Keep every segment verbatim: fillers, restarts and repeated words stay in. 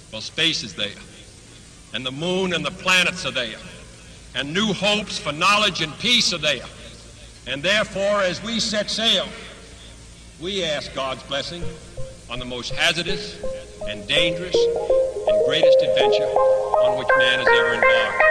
Well, space is there, and the moon and the planets are there, and new hopes for knowledge and peace are there. And therefore, as we set sail, we ask God's blessing on the most hazardous and dangerous and greatest adventure on which man has ever embarked.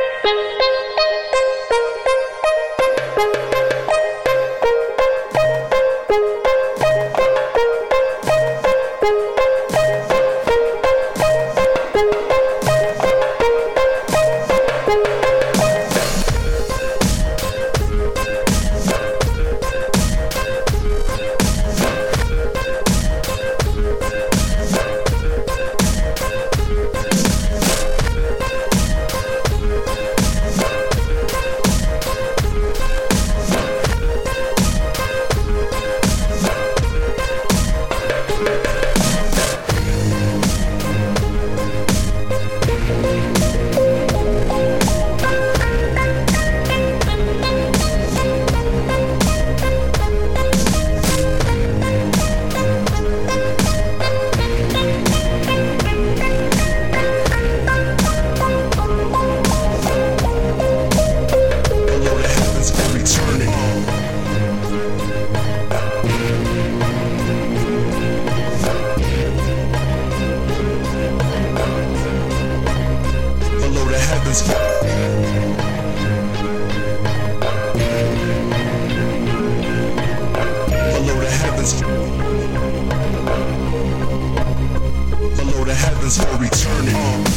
Below the heavens for eternity.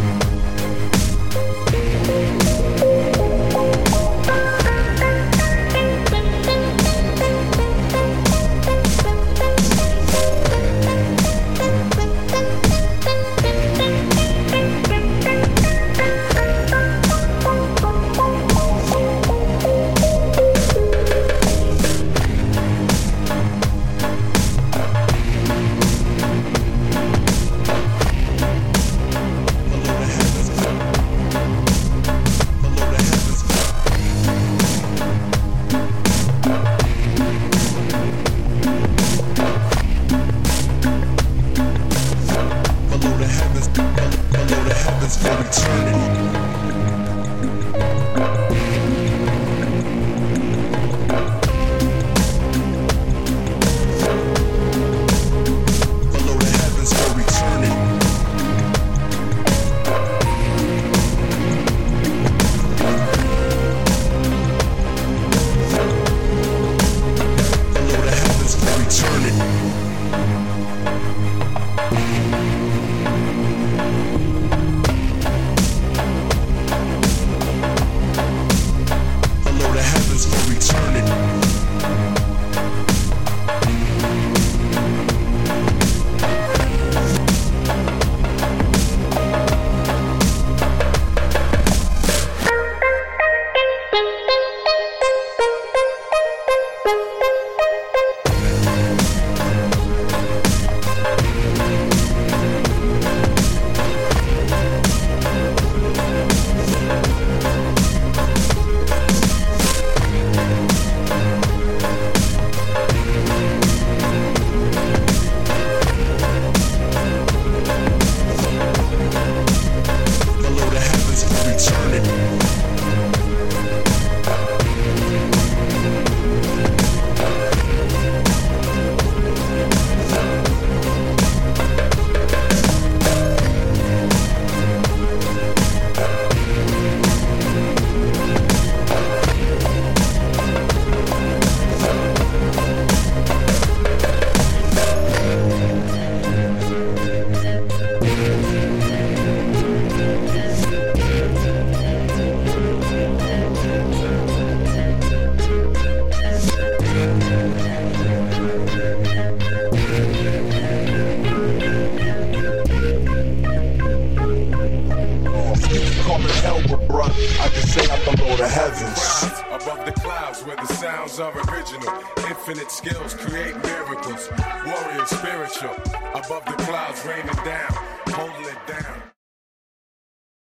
I can say I'm below the heavens. Rise above the clouds where the sounds are original. Infinite skills create miracles. Warrior spiritual. Above the clouds raining down, holding it down.